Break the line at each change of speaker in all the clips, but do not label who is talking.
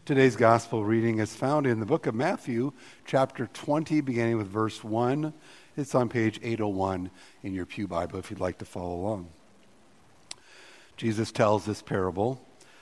Today's gospel reading is found in the book of Matthew, chapter 20, beginning with verse 1. It's on page 801 in your pew Bible if you'd like to follow along. Jesus tells this parable.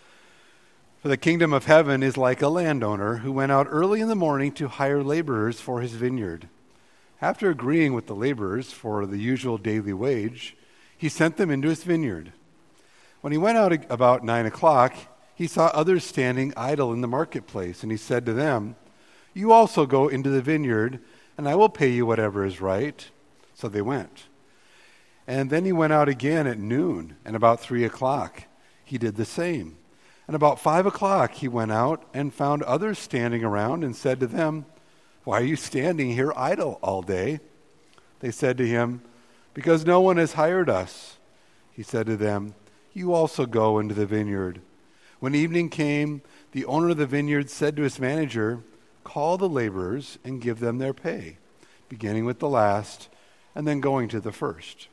For the kingdom of heaven is like a landowner who went out early in the morning to hire laborers for his vineyard. After agreeing with the laborers for the usual daily wage, he sent them into his vineyard. When he went out about 9 o'clock, he saw others standing idle in the marketplace, and he said to them, "You also go into the vineyard, and I will pay you whatever is right." So they went. And then he went out again at noon, and about 3 o'clock he did the same. And about 5 o'clock he went out and found others standing around and said to them, "Why are you standing here idle all day?" They said to him, "Because no one has hired us." He said to them, "You also go into the vineyard." When evening came, the owner of the vineyard said to his manager, "Call the laborers and give them their pay, beginning with the last and then going to the first."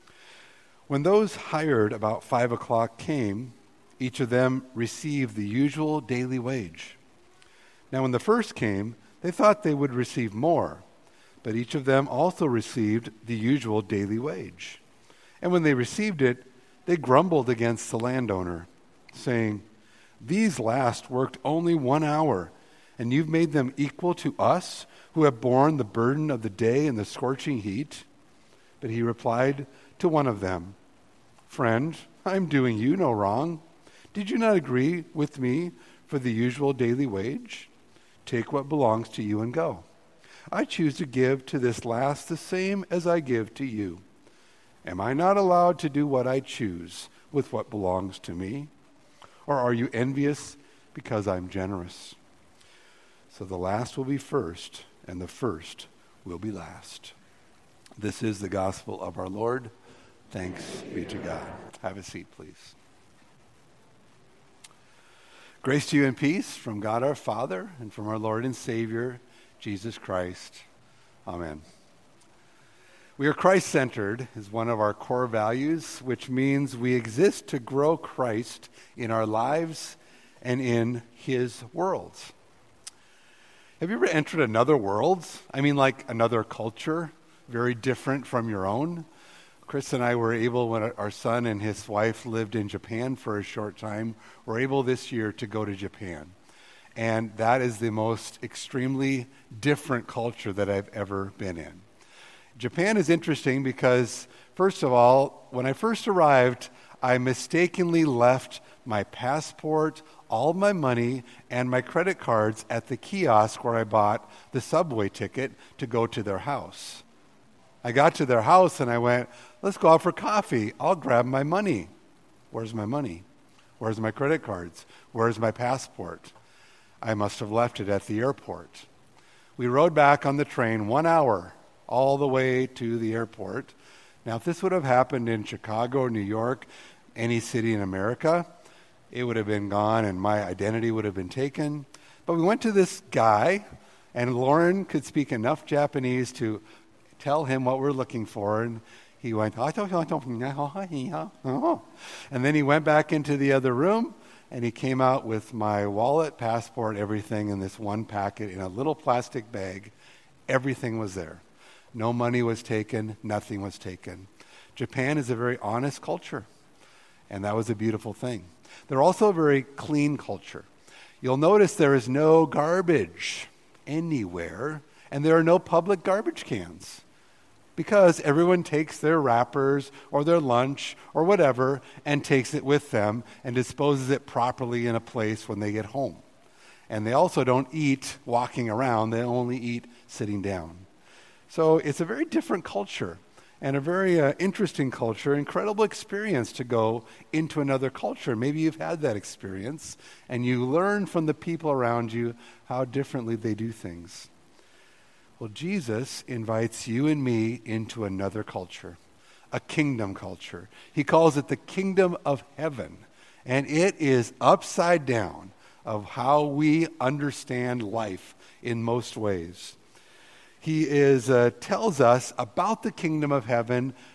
When those hired about 5 o'clock came, each of them received the usual daily wage. Now when the first came, they thought they would receive more, but each of them also received the usual daily wage. And when they received it, they grumbled against the landowner, saying, "These last worked only 1 hour, and you've made them equal to us who have borne the burden of the day and the scorching heat." But he replied to one of them, "Friend, I'm doing you no wrong. Did you not agree with me for the usual daily wage? Take what belongs to you and go. I choose to give to this last the same as I give to you. Am I not allowed to do what I choose with what belongs to me? Or are you envious because I'm generous?" So the last will be first, and the first will be last. This is the gospel of our Lord. Thanks be to God. Have a seat, please. Grace to you and peace from God our Father and from our Lord and Savior, Jesus Christ. Amen. We are Christ-centered is one of our core values, which means we exist to grow Christ in our lives and in his worlds. Have you ever entered another world? I mean, like another culture, very different from your own? Chris and I were able, when our son and his wife lived in Japan for a short time, were able this year to go to Japan. And that is the most extremely different culture that I've ever been in. Japan is interesting because, first of all, when I first arrived, I mistakenly left my passport, all my money, and my credit cards at the kiosk where I bought the subway ticket to go to their house. I got to their house and I went, "Let's go out for coffee. I'll grab my money." Where's my money? Where's my credit cards? Where's my passport? I must have left it at the airport. We rode back on the train 1 hour all the way to the airport. Now, if this would have happened in Chicago or New York, any city in America, it would have been gone and my identity would have been taken. But we went to this guy, and Lauren could speak enough Japanese to tell him what we're looking for, and he went, and then he went back into the other room, and he came out with my wallet, passport, everything in this one packet in a little plastic bag. Everything was there. No money was taken. Nothing was taken. Japan is a very honest culture, and that was a beautiful thing. They're also a very clean culture. You'll notice there is no garbage anywhere, and there are no public garbage cans because everyone takes their wrappers or their lunch or whatever and takes it with them and disposes it properly in a place when they get home. And they also don't eat walking around. They only eat sitting down. So it's a very different culture and a very interesting culture, incredible experience to go into another culture. Maybe you've had that experience and you learn from the people around you how differently they do things. Well, Jesus invites you and me into another culture, a kingdom culture. He calls it the kingdom of heaven, and it is upside down of how we understand life in most ways. He tells us about the kingdom of heaven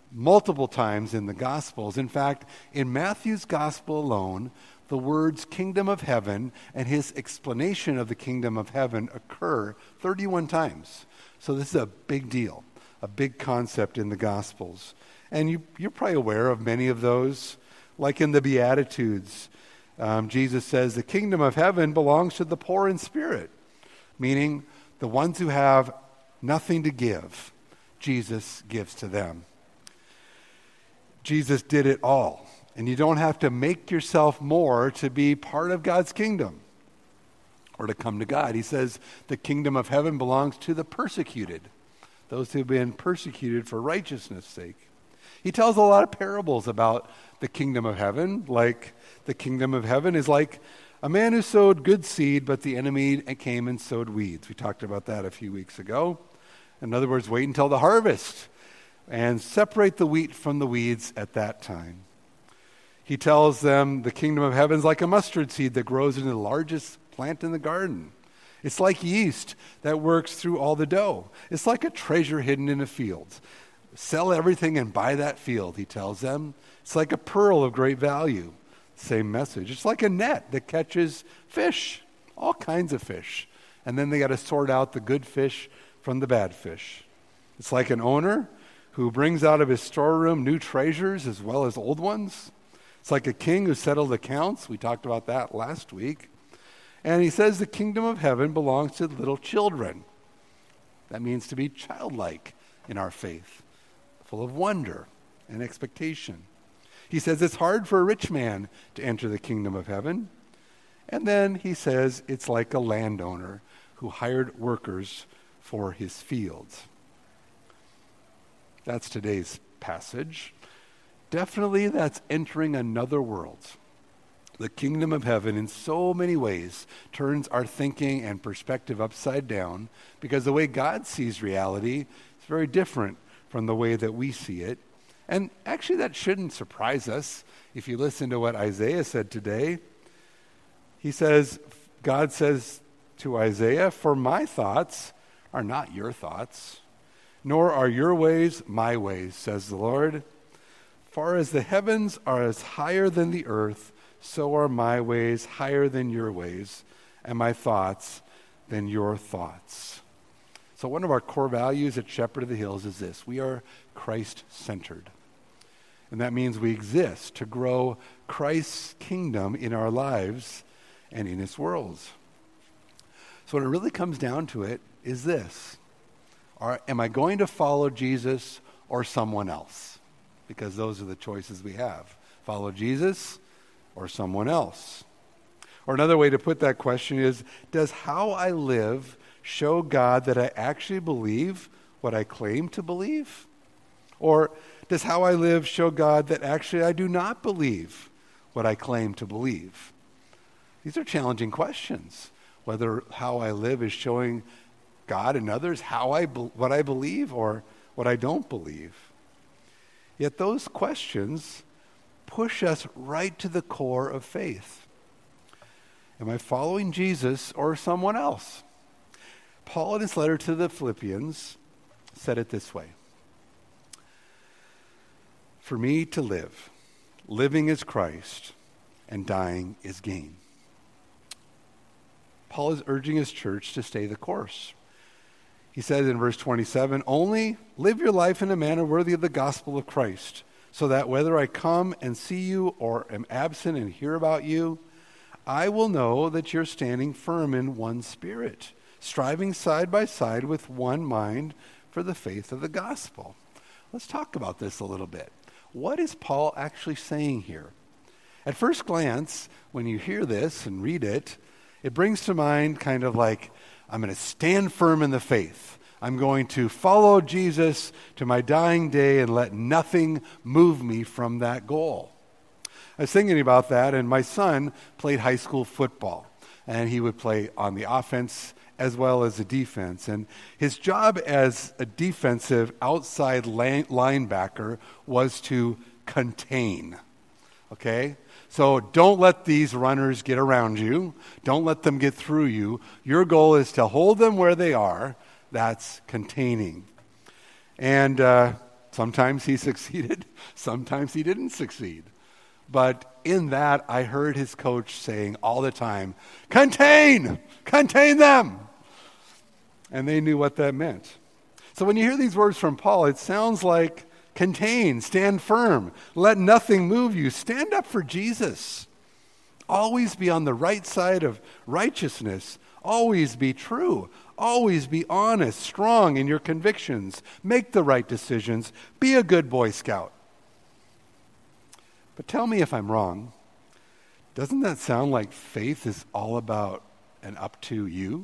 multiple times in the Gospels. In fact, in Matthew's Gospel alone, the words kingdom of heaven and his explanation of the kingdom of heaven occur 31 times. So this is a big deal, a big concept in the Gospels. And you're probably aware of many of those, like in the Beatitudes. Jesus says the kingdom of heaven belongs to the poor in spirit, meaning the ones who have nothing to give, Jesus gives to them. Jesus did it all, and you don't have to make yourself more to be part of God's kingdom or to come to God. He says the kingdom of heaven belongs to the persecuted, those who have been persecuted for righteousness' sake. He tells a lot of parables about the kingdom of heaven, like the kingdom of heaven is like a man who sowed good seed, but the enemy came and sowed weeds. We talked about that a few weeks ago. In other words, wait until the harvest and separate the wheat from the weeds at that time. He tells them the kingdom of heaven is like a mustard seed that grows into the largest plant in the garden. It's like yeast that works through all the dough. It's like a treasure hidden in a field. Sell everything and buy that field, he tells them. It's like a pearl of great value. Same message. It's like a net that catches fish, all kinds of fish. And then they got to sort out the good fish from the bad fish. It's like an owner who brings out of his storeroom new treasures as well as old ones. It's like a king who settled accounts. We talked about that last week. And he says the kingdom of heaven belongs to little children. That means to be childlike in our faith, full of wonder and expectation. He says it's hard for a rich man to enter the kingdom of heaven. And then he says it's like a landowner who hired workers for his fields. That's today's passage. Definitely that's entering another world. The kingdom of heaven in so many ways turns our thinking and perspective upside down because the way God sees reality is very different from the way that we see it. And actually that shouldn't surprise us if you listen to what Isaiah said today. He says, God says to Isaiah, "For my thoughts are not your thoughts, nor are your ways my ways, says the Lord. Far as the heavens are as higher than the earth, so are my ways higher than your ways, and my thoughts than your thoughts." So one of our core values at Shepherd of the Hills is this: we are Christ-centered. And that means we exist to grow Christ's kingdom in our lives and in his worlds. So what it really comes down to it is this: am I going to follow Jesus or someone else? Because those are the choices we have. Follow Jesus or someone else. Or another way to put that question is, does how I live show God that I actually believe what I claim to believe? Or does how I live show God that actually I do not believe what I claim to believe? These are challenging questions. Whether how I live is showing God and others what I believe or what I don't believe. Yet those questions push us right to the core of faith. Am I following Jesus or someone else? Paul, in his letter to the Philippians, said it this way: "For me to live, living is Christ, and dying is gain." Paul is urging his church to stay the course. He says in verse 27, "Only live your life in a manner worthy of the gospel of Christ, so that whether I come and see you or am absent and hear about you, I will know that you're standing firm in one spirit, striving side by side with one mind for the faith of the gospel." Let's talk about this a little bit. What is Paul actually saying here? At first glance, when you hear this and read it, it brings to mind kind of like, I'm going to stand firm in the faith. I'm going to follow Jesus to my dying day and let nothing move me from that goal. I was thinking about that, and my son played high school football, and he would play on the offense as well as the defense. And his job as a defensive outside linebacker was to contain. Okay? So don't let these runners get around you. Don't let them get through you. Your goal is to hold them where they are. That's containing. And sometimes he succeeded, sometimes he didn't succeed. But in that, I heard his coach saying all the time, contain them. And they knew what that meant. So when you hear these words from Paul, it sounds like contain, stand firm, let nothing move you, stand up for Jesus. Always be on the right side of righteousness, always be true, always be honest, strong in your convictions, make the right decisions, be a good Boy Scout. But tell me if I'm wrong. Doesn't that sound like faith is all about and up to you,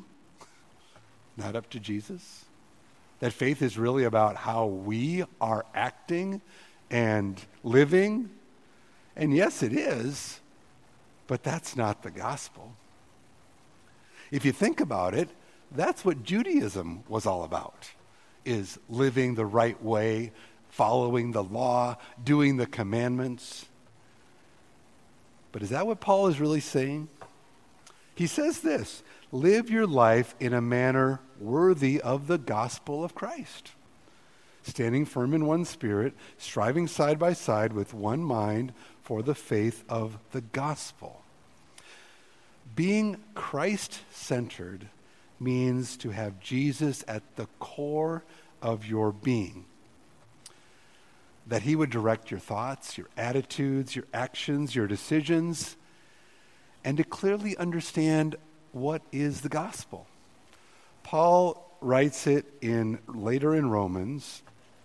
not up to Jesus? That faith is really about how we are acting and living? And yes, it is, but that's not the gospel. If you think about it, that's what Judaism was all about, is living the right way, following the law, doing the commandments. But is that what Paul is really saying? He says this, live your life in a manner worthy of the gospel of Christ, standing firm in one spirit, striving side by side with one mind for the faith of the gospel. Being Christ-centered means to have Jesus at the core of your being. That he would direct your thoughts, your attitudes, your actions, your decisions, and to clearly understand what is the gospel. Paul writes it later in Romans,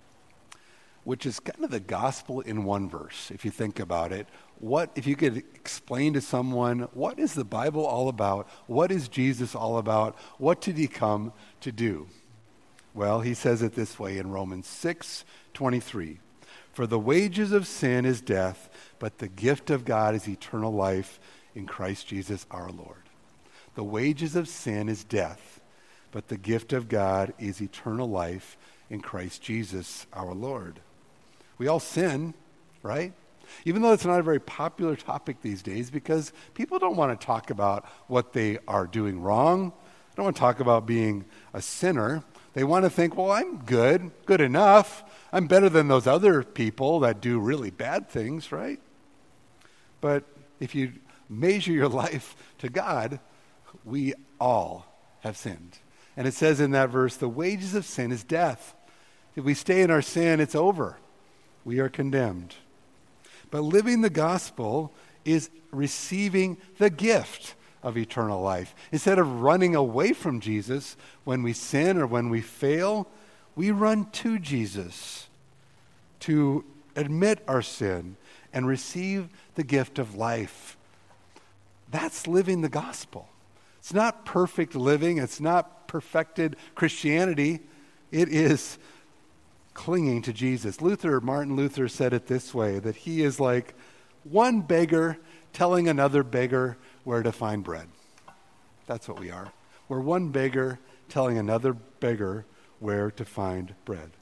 which is kind of the gospel in one verse, if you think about it. If you could explain to someone, what is the Bible all about? What is Jesus all about? What did he come to do? Well, he says it this way in Romans 6:23. For the wages of sin is death, but the gift of God is eternal life in Christ Jesus our Lord. The wages of sin is death, but the gift of God is eternal life in Christ Jesus our Lord. We all sin, right? Even though it's not a very popular topic these days, because people don't want to talk about what they are doing wrong. They don't want to talk about being a sinner. They want to think, well, I'm good enough. I'm better than those other people that do really bad things, right? But if you measure your life to God, we all have sinned. And it says in that verse, the wages of sin is death. If we stay in our sin, it's over. We are condemned. But living the gospel is receiving the gift of eternal life. Instead of running away from Jesus when we sin or when we fail, we run to Jesus to admit our sin and receive the gift of life. That's living the gospel. It's not perfect living. It's not perfected Christianity. It is clinging to Jesus. Martin Luther said it this way, that he is like one beggar telling another beggar where to find bread. That's what we are. We're one beggar telling another beggar where to find bread.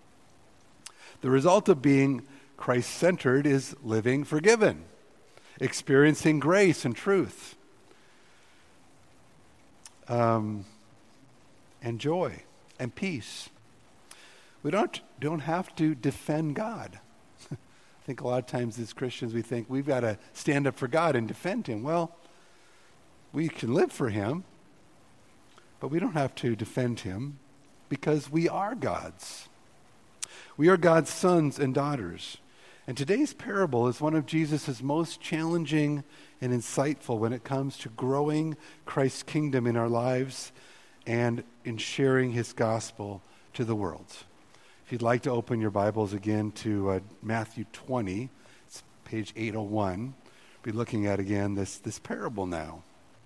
The result of being Christ-centered is living forgiven, experiencing grace and truth, and joy and peace. We don't have to defend God. I think a lot of times as Christians we think we've got to stand up for God and defend him. Well, we can live for him, but we don't have to defend him because we are God's. We are God's sons and daughters. And today's parable is one of Jesus' most challenging and insightful when it comes to growing Christ's kingdom in our lives and in sharing his gospel to the world. If you'd like to open your Bibles again to Matthew 20, it's page 801. We'll be looking at again this parable now.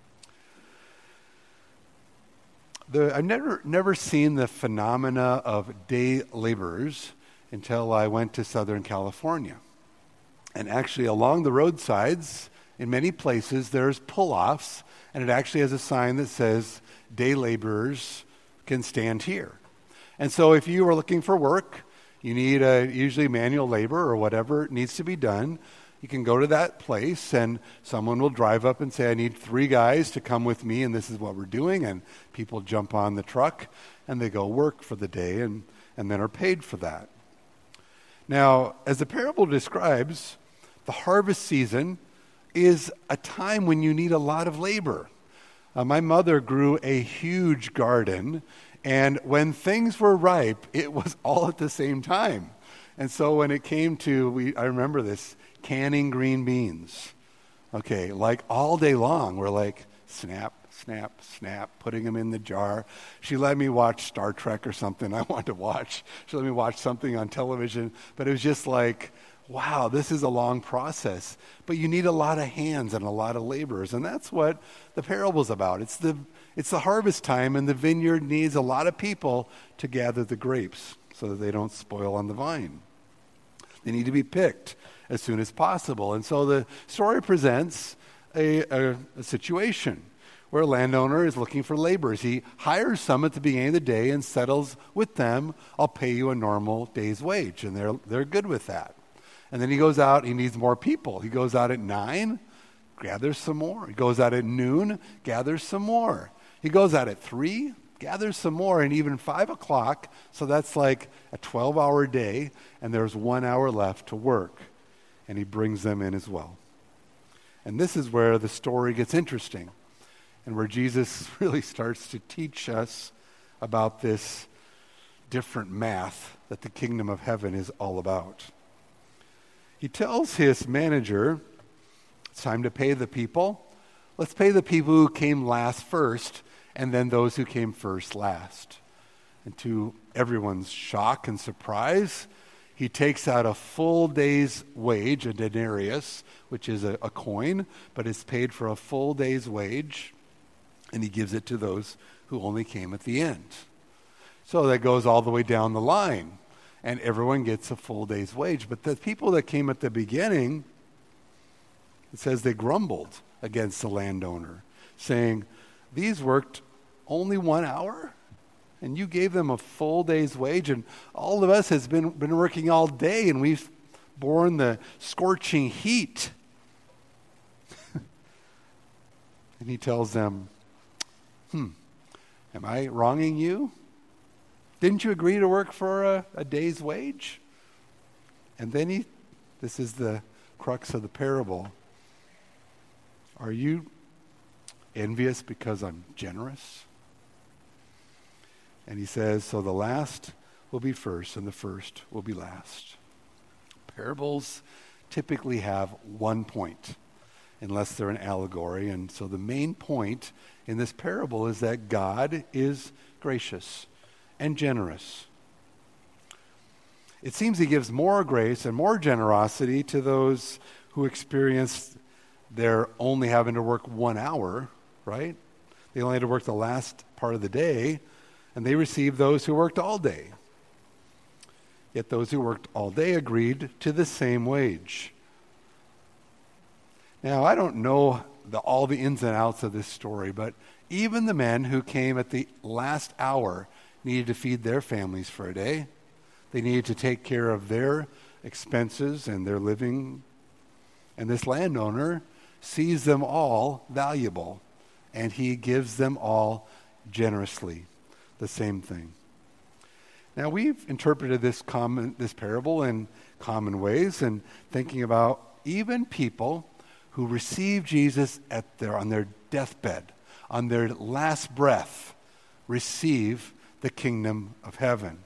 I've never seen the phenomena of day laborers until I went to Southern California. And actually along the roadsides, in many places, there's pull-offs, and it actually has a sign that says, day laborers can stand here. And so if you are looking for work, you need usually manual labor or whatever needs to be done, you can go to that place and someone will drive up and say, I need 3 guys to come with me and this is what we're doing. And people jump on the truck and they go work for the day and then are paid for that. Now, as the parable describes, the harvest season is a time when you need a lot of labor. My mother grew a huge garden, and when things were ripe, it was all at the same time. And so when it came to, I remember this, canning green beans. Okay, like all day long, we're like, snap, snap, snap, putting them in the jar. She let me watch Star Trek or something I wanted to watch. She let me watch something on television, but it was just like, wow, this is a long process. But you need a lot of hands and a lot of laborers, and that's what the parable's about. It's the harvest time, and the vineyard needs a lot of people to gather the grapes so that they don't spoil on the vine. They need to be picked as soon as possible. And so the story presents a situation where a landowner is looking for laborers. He hires some at the beginning of the day and settles with them, I'll pay you a normal day's wage. And they're good with that. And then he goes out, he needs more people. He goes out at 9, gathers some more. He goes out at noon, gathers some more. He goes out at 3, gathers some more, and even 5 o'clock, so that's like a 12-hour day, and there's 1 hour left to work. And he brings them in as well. And this is where the story gets interesting, and where Jesus really starts to teach us about this different math that the kingdom of heaven is all about. He tells his manager, it's time to pay the people. Let's pay the people who came last first, and then those who came first last. And to everyone's shock and surprise, he takes out a full day's wage, a denarius, which is a coin, but it's paid for a full day's wage, and he gives it to those who only came at the end. So that goes all the way down the line, and everyone gets a full day's wage. But the people that came at the beginning, it says they grumbled against the landowner, saying, these worked only 1 hour, and you gave them a full day's wage, and all of us has been working all day, and we've borne the scorching heat. And he tells them, am I wronging you? Didn't you agree to work for a day's wage? And then this is the crux of the parable. Are you envious because I'm generous? And he says, so the last will be first and the first will be last. Parables typically have one point, unless they're an allegory. And so the main point in this parable is that God is gracious and generous. It seems he gives more grace and more generosity to those who experience their only having to work 1 hour, right? They only had to work the last part of the day, and they received those who worked all day. Yet those who worked all day agreed to the same wage. Now, I don't know all the ins and outs of this story, but even the men who came at the last hour needed to feed their families for a day. They needed to take care of their expenses and their living. And this landowner sees them all valuable, and he gives them all generously the same thing. Now, we've interpreted this parable in common ways, and thinking about even people who receive Jesus on their deathbed, on their last breath, receive the kingdom of heaven.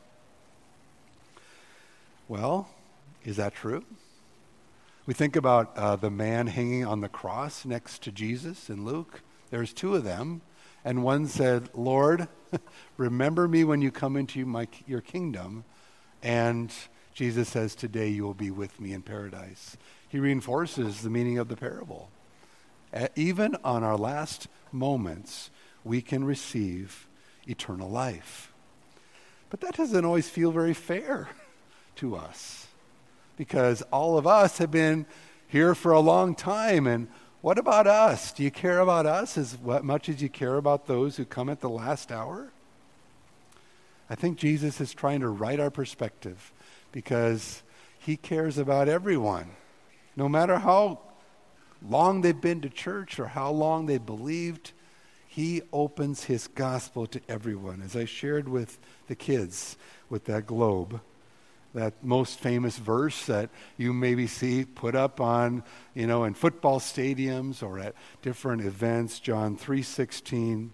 Well, is that true? We think about the man hanging on the cross next to Jesus in Luke. There's 2 of them, and one said, Lord, remember me when you come into your kingdom. And Jesus says, today you will be with me in paradise. He reinforces the meaning of the parable. Even on our last moments, we can receive eternal life. But that doesn't always feel very fair to us, because all of us have been here for a long time. And what about us? Do you care about us as much as you care about those who come at the last hour? I think Jesus is trying to right our perspective, because he cares about everyone, no matter how long they've been to church or how long they've believed. He opens his gospel to everyone. As I shared with the kids with that globe, that most famous verse that you maybe see put up on, in football stadiums or at different events, John 3:16.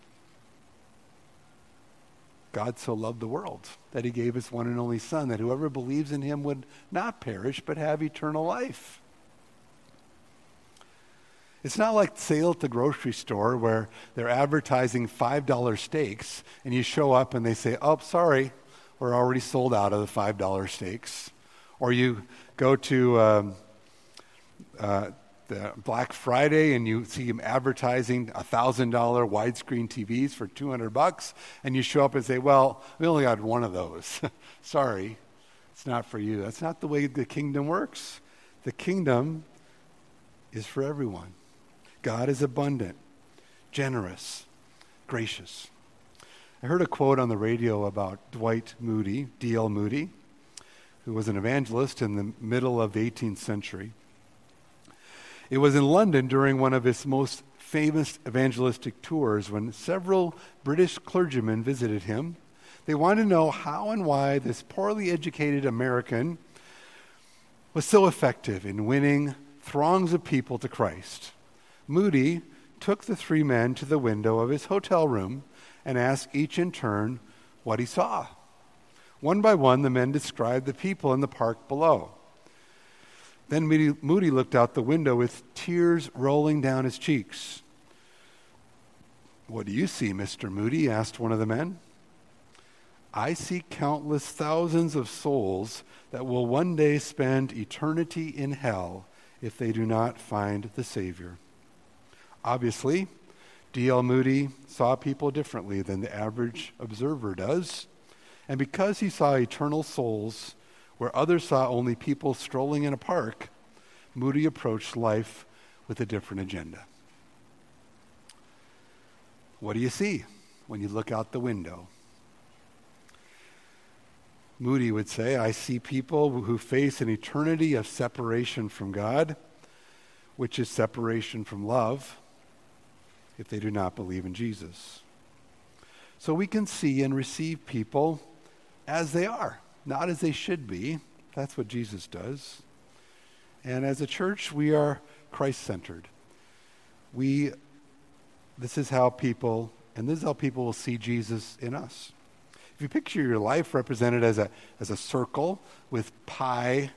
God so loved the world that he gave his one and only Son, that whoever believes in him would not perish but have eternal life. It's not like sale at the grocery store where they're advertising $5 steaks and you show up and they say, oh, sorry, we're already sold out of the $5 steaks. Or you go to the Black Friday and you see them advertising $1,000 widescreen TVs for $200 and you show up and say, well, we only got one of those. Sorry, it's not for you. That's not the way the kingdom works. The kingdom is for everyone. God is abundant, generous, gracious. I heard a quote on the radio about Dwight Moody, D.L. Moody, who was an evangelist in the middle of the 18th century. It was in London during one of his most famous evangelistic tours when several British clergymen visited him. They wanted to know how and why this poorly educated American was so effective in winning throngs of people to Christ. Moody took the three men to the window of his hotel room and asked each in turn what he saw. One by one, the men described the people in the park below. Then Moody looked out the window with tears rolling down his cheeks. What do you see, Mr. Moody? Asked one of the men. I see countless thousands of souls that will one day spend eternity in hell if they do not find the Savior. Obviously, D.L. Moody saw people differently than the average observer does. And because he saw eternal souls where others saw only people strolling in a park, Moody approached life with a different agenda. What do you see when you look out the window? Moody would say, I see people who face an eternity of separation from God, which is separation from love, if they do not believe in Jesus. So we can see and receive people as they are, not as they should be. That's what Jesus does. And as a church, we are Christ-centered. This is how people will see Jesus in us. If you picture your life represented as a circle with pie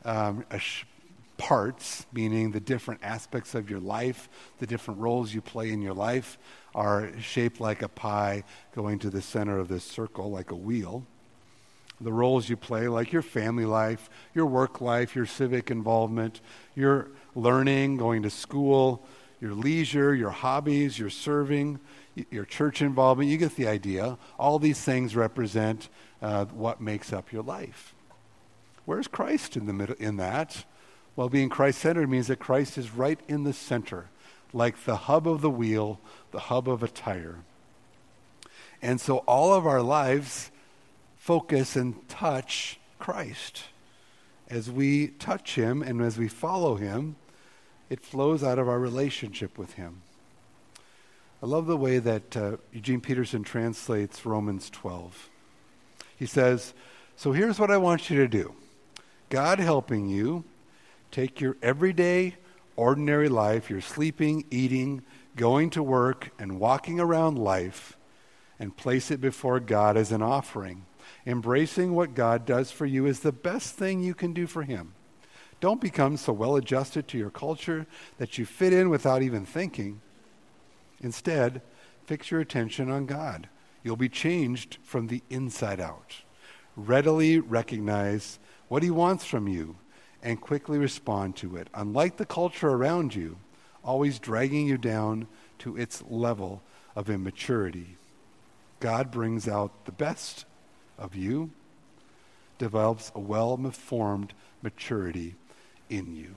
parts, meaning the different aspects of your life, the different roles you play in your life are shaped like a pie going to the center of this circle, like a wheel. The roles you play, like your family life, your work life, your civic involvement, your learning, going to school, your leisure, your hobbies, your serving, your church involvement, you get the idea. All these things represent what makes up your life. Where's Christ in the middle in that? Well, being Christ-centered means that Christ is right in the center, like the hub of the wheel, the hub of a tire. And so all of our lives focus and touch Christ. As we touch him and as we follow him, it flows out of our relationship with him. I love the way that Eugene Peterson translates Romans 12. He says, so here's what I want you to do. God helping you, take your everyday, ordinary life, your sleeping, eating, going to work, and walking around life, and place it before God as an offering. Embracing what God does for you is the best thing you can do for him. Don't become so well adjusted to your culture that you fit in without even thinking. Instead, fix your attention on God. You'll be changed from the inside out. Readily recognize what he wants from you and quickly respond to it. Unlike the culture around you, always dragging you down to its level of immaturity. God brings out the best of you, develops a well-formed maturity in you.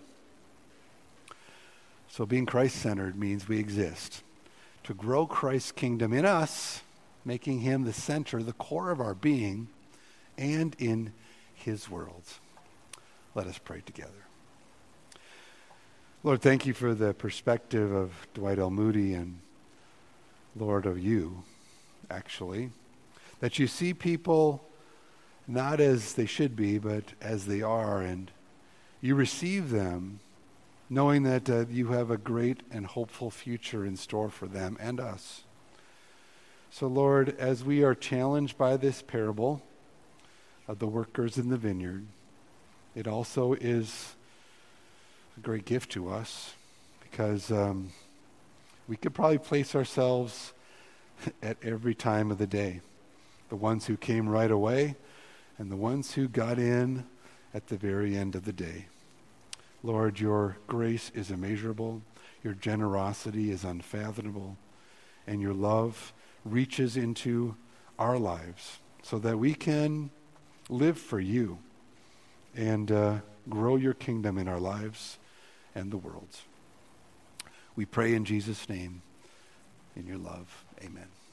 So being Christ-centered means we exist to grow Christ's kingdom in us, making him the center, the core of our being, and in his world. Let us pray together. Lord, thank you for the perspective of Dwight L. Moody and, Lord, of you, actually, that you see people not as they should be, but as they are. And you receive them knowing that you have a great and hopeful future in store for them and us. So, Lord, as we are challenged by this parable of the workers in the vineyard, it also is a great gift to us because we could probably place ourselves at every time of the day. The ones who came right away and the ones who got in at the very end of the day. Lord, your grace is immeasurable, your generosity is unfathomable, and your love reaches into our lives so that we can live for you and grow your kingdom in our lives and the world. We pray in Jesus' name, in your love. Amen.